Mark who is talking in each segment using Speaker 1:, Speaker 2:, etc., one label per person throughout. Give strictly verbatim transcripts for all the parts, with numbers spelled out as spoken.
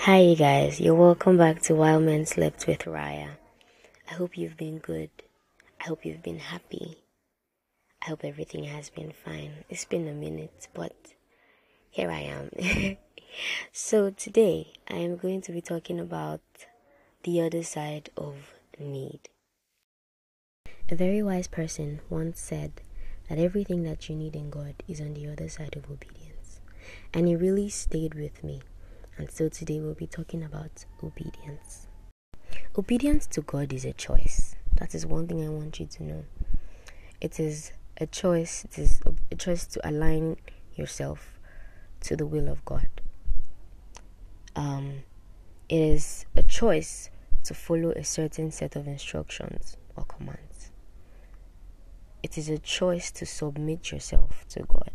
Speaker 1: Hi, you guys. You're welcome back to Wild Men Slept with Raya. I hope you've been good. I hope you've been happy. I hope everything has been fine. It's been a minute, but here I am. So today, I am going to be talking about the other side of need. A very wise person once said that everything that you need in God is on the other side of obedience. And it really stayed with me. And so today we'll be talking about obedience. Obedience to God is a choice. That is one thing I want you to know. It is a choice. It is a choice to align yourself to the will of God. Um, it is a choice to follow a certain set of instructions or commands. It is a choice to submit yourself to God.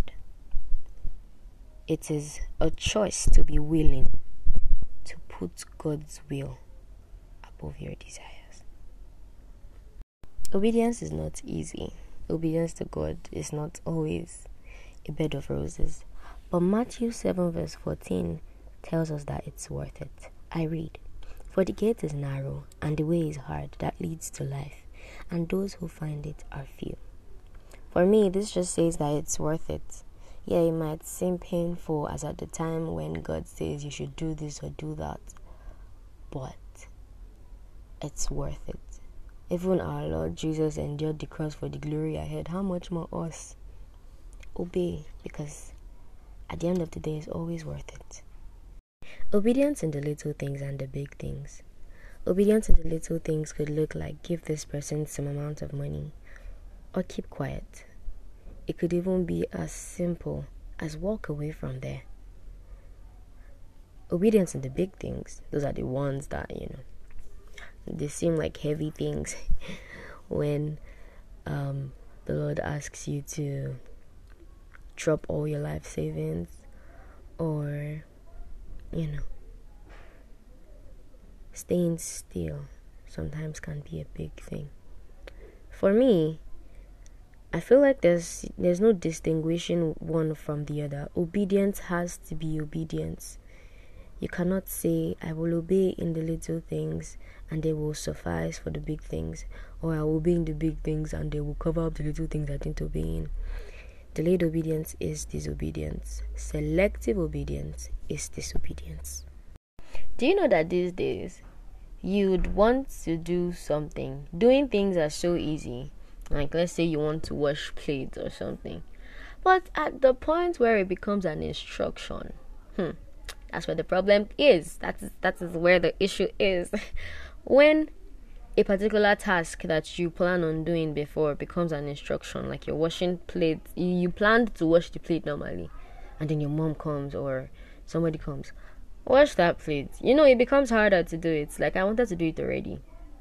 Speaker 1: It is a choice to be willing to put God's will above your desires. Obedience is not easy. Obedience to God is not always a bed of roses. But Matthew seven verse fourteen tells us that it's worth it. I read, "For the gate is narrow and the way is hard that leads to life, and those who find it are few." For me, this just says that it's worth it. Yeah, it might seem painful as at the time when God says you should do this or do that, but it's worth it. Even our Lord Jesus endured the cross for the glory ahead. How much more us? Obey, because at the end of the day, it's always worth it. Obedience in the little things and the big things. Obedience in the little things could look like give this person some amount of money or keep quiet. It could even be as simple as walk away from there. Obedience in the big things, those are the ones that, you know, they seem like heavy things when um, the Lord asks you to drop all your life savings, or, you know, staying still sometimes can be a big thing. For me, I feel like there's there's no distinguishing one from the other. Obedience has to be obedience. You cannot say, I will obey in the little things and they will suffice for the big things, or I will obey in the big things and they will cover up the little things I didn't obey in. Delayed obedience is disobedience. Selective obedience is disobedience. Do you know that these days, you'd want to do something? Doing things are so easy. Like, let's say you want to wash plates or something. But at the point where it becomes an instruction, hmm, that's where the problem is. That is, that is where the issue is. When a particular task that you plan on doing before becomes an instruction, like you're washing plates, you, you planned to wash the plate normally, and then your mom comes or somebody comes, wash that plate. You know, it becomes harder to do it. It's like, I wanted to do it already.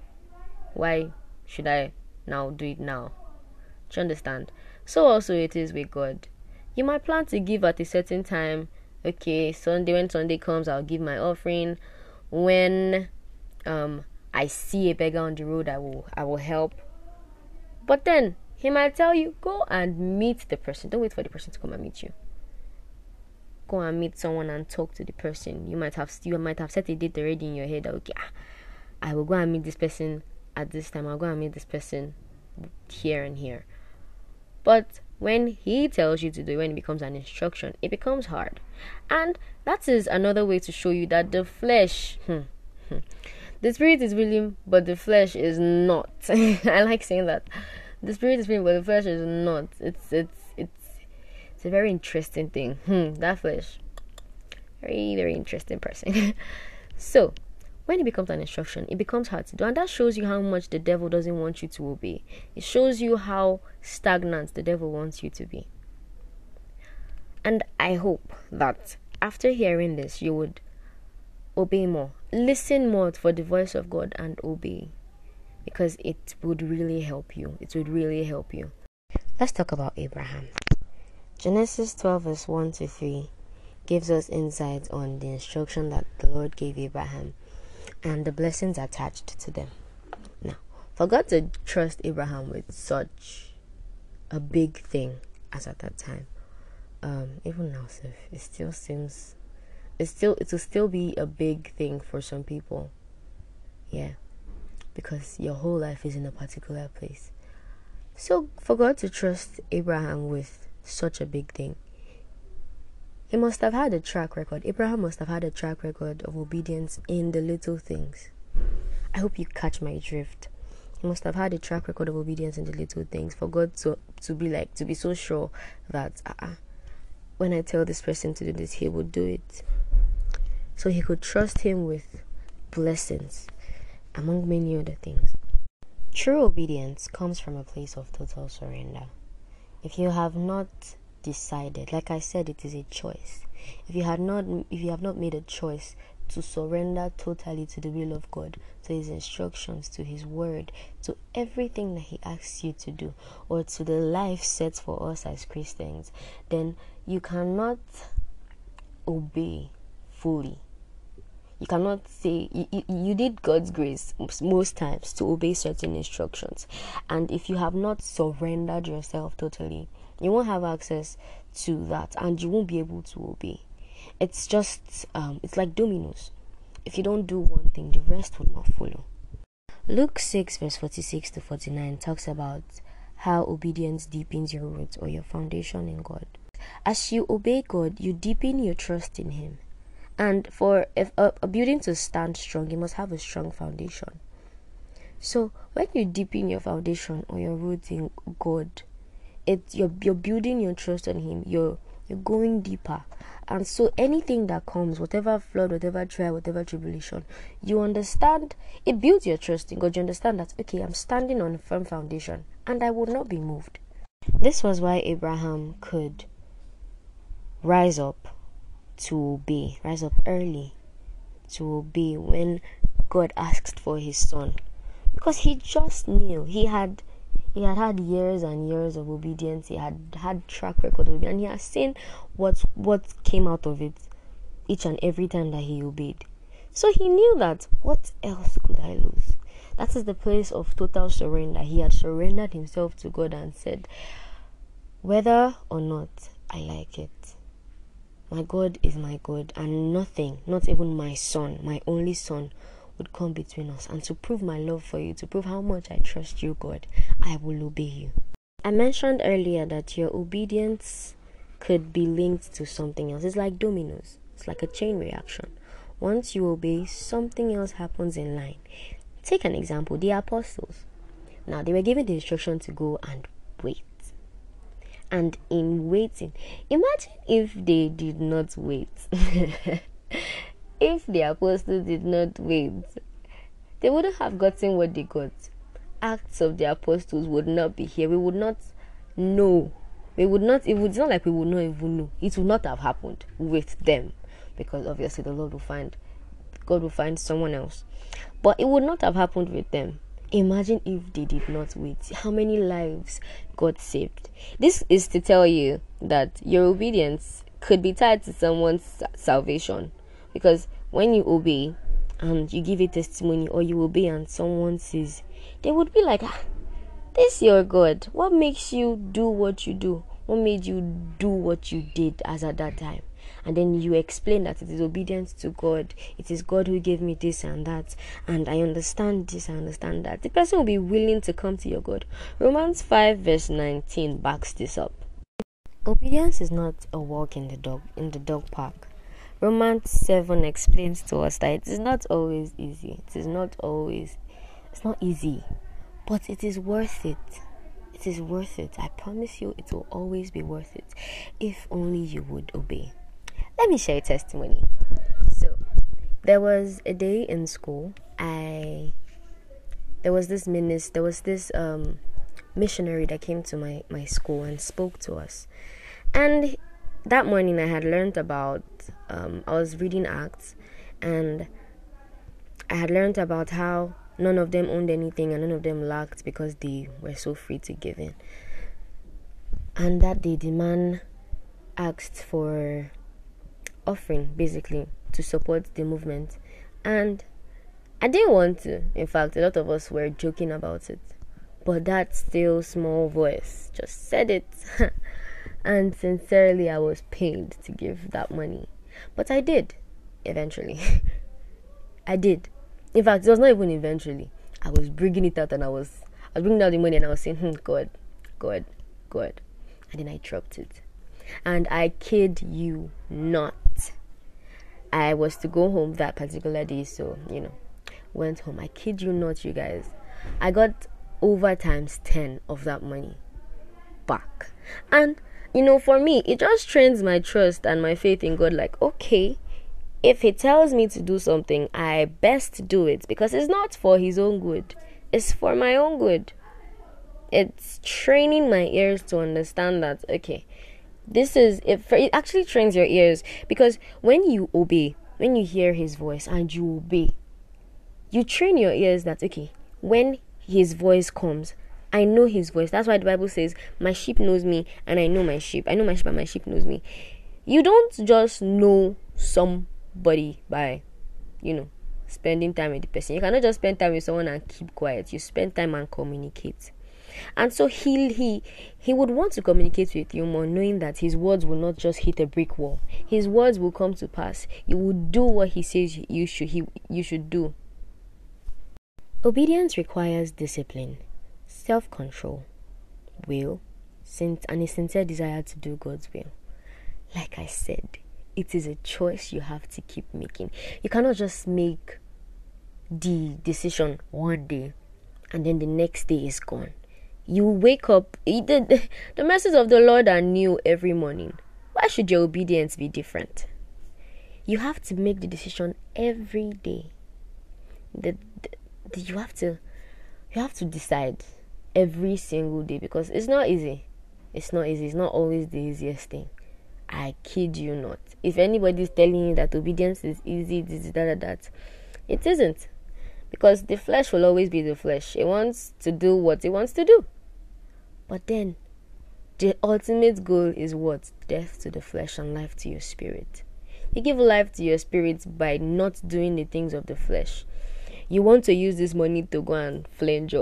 Speaker 1: Why should I now do it now? Do you understand? So also it is with God. You might plan to give at a certain time. Okay, Sunday, when Sunday comes, I'll give my offering. When um I see a beggar on the road, I will I will help. But then he might tell you, go and meet the person. Don't wait for the person to come and meet you. Go and meet someone and talk to the person. You might have you might have set a date already in your head that, okay, I will go and meet this person at this time. I'll go and meet this person here and here. But when he tells you to do it, when it becomes an instruction, it becomes hard. And that is another way to show you that the flesh, hmm, hmm, the spirit is willing, but the flesh is not. I like saying that. The spirit is willing, but the flesh is not. It's it's it's it's a very interesting thing. Hmm, that flesh, very very interesting person. So, when it becomes an instruction, it becomes hard to do. And that shows you how much the devil doesn't want you to obey. It shows you how stagnant the devil wants you to be. And I hope that after hearing this, you would obey more. Listen more for the voice of God and obey. Because it would really help you. It would really help you. Let's talk about Abraham. Genesis twelve verse one to three gives us insight on the instruction that the Lord gave Abraham and the blessings attached to them. Now, for God to trust Abraham with such a big thing as at that time, um, even now, so it still seems it's still it will still be a big thing for some people. Yeah. Because your whole life is in a particular place. So for God to trust Abraham with such a big thing, he must have had a track record. Abraham must have had a track record of obedience in the little things. I hope you catch my drift. He must have had a track record of obedience in the little things for God to, to be like, to be so sure that uh-uh, when I tell this person to do this, he will do it. So he could trust him with blessings, among many other things. True obedience comes from a place of total surrender. If you have not decided, like I said, it is a choice. If you had not, if you have not made a choice to surrender totally to the will of God, to his instructions, to his word, to everything that he asks you to do, or to the life set for us as Christians, then you cannot obey fully. You cannot say, you, you, you need God's grace most times to obey certain instructions. And if you have not surrendered yourself totally, you won't have access to that and you won't be able to obey. It's just, um, it's like dominoes. If you don't do one thing, the rest will not follow. Luke six verse forty-six to forty-nine talks about how obedience deepens your roots or your foundation in God. As you obey God, you deepen your trust in him. And for if a, a building to stand strong, you must have a strong foundation. So when you deepen your foundation or your roots in God, it's you're you're building your trust on him. You're you're going deeper. And so anything that comes, whatever flood, whatever trial, whatever tribulation, you understand, it builds your trust in God. You understand that, okay, I'm standing on a firm foundation and I will not be moved. This was why Abraham could rise up to obey, rise up early to obey when God asked for his son, because he just knew he had he had had years and years of obedience. He had had track record of obedience, and he has seen what what came out of it each and every time that he obeyed. So he knew that what else could I lose? That is the place of total surrender. He had surrendered himself to God and said, whether or not I like it, my God is my God, and nothing, not even my son, my only son, would come between us. And to prove my love for you, to prove how much I trust you, God, I will obey you. I mentioned earlier that your obedience could be linked to something else. It's like dominoes. It's like a chain reaction. Once you obey, something else happens in line. Take an example, the apostles. Now, they were given the instruction to go and wait. And in waiting, imagine if they did not wait. If the apostles did not wait, they wouldn't have gotten what they got. Acts of the Apostles would not be here. We would not know. We would not, it would not like we would not even know. It would not have happened with them, because obviously the Lord will find, God will find someone else. But it would not have happened with them. Imagine if they did not wait. How many lives God saved. This is to tell you that your obedience could be tied to someone's salvation. Because when you obey and you give a testimony, or you obey and someone says, they would be like, ah, this your God. What makes you do what you do? What made you do what you did as at that time? And then you explain that it is obedience to God. It is God who gave me this and that. And I understand this, I understand that. The person will be willing to come to your God. Romans five verse nineteen backs this up. Obedience is not a walk in the dog in the dog park. Romans seven explains to us that it is not always easy. It is not always, it's not easy. But it is worth it. It is worth it. I promise you it will always be worth it. If only you would obey. Let me share a testimony. So, there was a day in school. I there was this minister, there was this um missionary that came to my, my school and spoke to us. And that morning I had learned about um I was reading Acts, and I had learned about how none of them owned anything and none of them lacked because they were so free to give in. And that day the man asked for offering, basically, to support the movement. And I didn't want to. In fact, a lot of us were joking about it. But that still small voice just said it. And sincerely, I was pained to give that money. But I did. eventually. I did. In fact, it was not even eventually. I was bringing it out and I was I was bringing out the money and I was saying, hmm, God, God, God. And then I dropped it. And I kid you not. I was to go home that particular day, so, you know, went home. I kid you not, you guys. I got over times ten of that money back. And, you know, for me, it just trains my trust and my faith in God. Like, okay, if he tells me to do something, I best do it, because it's not for his own good. It's for my own good. It's training my ears to understand that, okay, this is, it, it actually trains your ears, because when you obey, when you hear his voice and you obey, you train your ears that, okay, when his voice comes, I know his voice. That's why the Bible says, my sheep knows me and I know my sheep. I know my sheep and my sheep knows me. You don't just know somebody by, you know, spending time with the person. You cannot just spend time with someone and keep quiet. You spend time and communicate. And so he he he would want to communicate with you more, knowing that his words will not just hit a brick wall. His words will come to pass. You will do what he says you should he you should do. Obedience requires discipline, self-control, will, and a sincere desire to do God's will. Like I said, it is a choice you have to keep making. You cannot just make the decision one day and then the next day is gone. You wake up, the, the mercies of the Lord are new every morning. Why should your obedience be different? You have to make the decision every day. The, the, the, you have to you have to decide every single day, because it's not easy. It's not easy. It's not always the easiest thing. I kid you not. If anybody's telling you that obedience is easy, this, that, that, that, it isn't. Because the flesh will always be the flesh. It wants to do what it wants to do. But then, the ultimate goal is what? Death to the flesh and life to your spirit. You give life to your spirit by not doing the things of the flesh. You want to use this money to go and flange,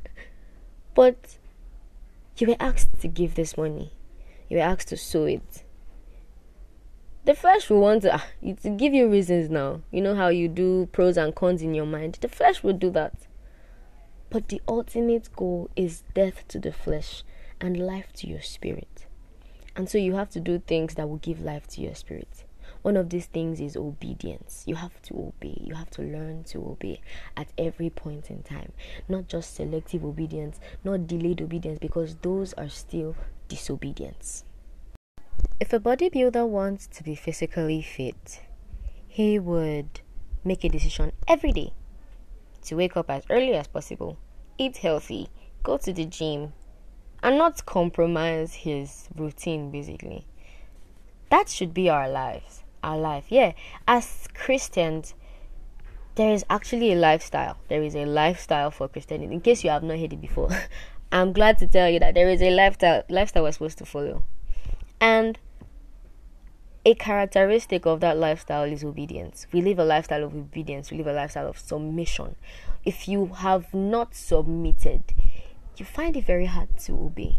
Speaker 1: but you were asked to give this money. You were asked to sow it. The flesh will want to, uh, to give you reasons now. You know how you do pros and cons in your mind. The flesh will do that. But the ultimate goal is death to the flesh and life to your spirit. And so you have to do things that will give life to your spirit. One of these things is obedience. You have to obey. You have to learn to obey at every point in time. Not just selective obedience, not delayed obedience, because those are still disobedience. If a bodybuilder wants to be physically fit, he would make a decision every day to wake up as early as possible, eat healthy, go to the gym, and not compromise his routine, basically. That should be our lives. Our life. Yeah, as Christians, there is actually a lifestyle. There is a lifestyle for Christianity. In case you have not heard it before, I'm glad to tell you that there is a lifestyle lifestyle we're supposed to follow. And a characteristic of that lifestyle is obedience. We live a lifestyle of obedience. We live a lifestyle of submission. If you have not submitted, you find it very hard to obey.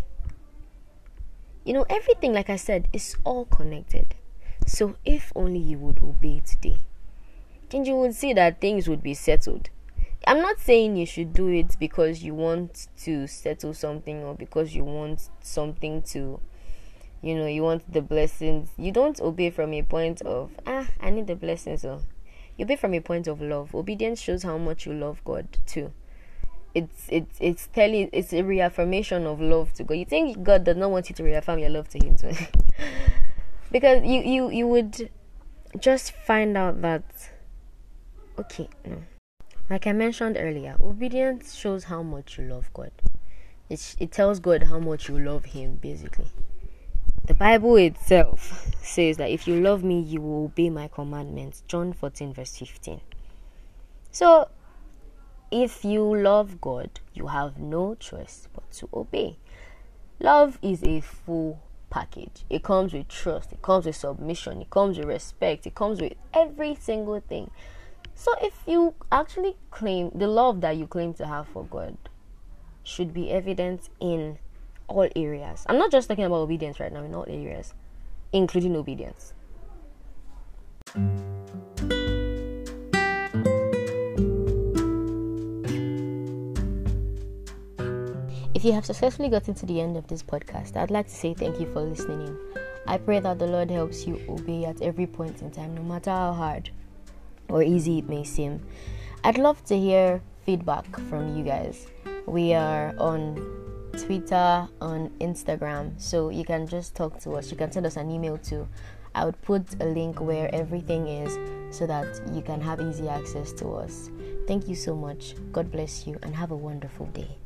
Speaker 1: You know, everything, like I said, is all connected. So if only you would obey today, then you would see that things would be settled. I'm not saying you should do it because you want to settle something or because you want something to, you know, you want the blessings. You don't obey from a point of, ah, I need the blessings. So you obey from a point of love. Obedience shows how much you love God too. It's it's it's telling it's a reaffirmation of love to God. You think God does not want you to reaffirm your love to Him too? Because you, you, you would just find out that, okay, no. Like I mentioned earlier, obedience shows how much you love God. It, it tells God how much you love Him, basically. The Bible itself says that if you love me, you will obey my commandments. John fourteen verse fifteen. So, if you love God, you have no choice but to obey. Love is a full package. It comes with trust, it comes with submission, it comes with respect, it comes with every single thing. So if you actually claim the love that you claim to have for God should be evident in all areas. I'm not just talking about obedience right now, in all areas, including obedience. If you have successfully gotten to the end of this podcast, I'd like to say thank you for listening in. I pray that the Lord helps you obey at every point in time, no matter how hard or easy it may seem. I'd love to hear feedback from you guys. We are on Twitter, on Instagram, so you can just talk to us. You can send us an email too. I would put a link where everything is so that you can have easy access to us. Thank you so much. God bless you and have a wonderful day.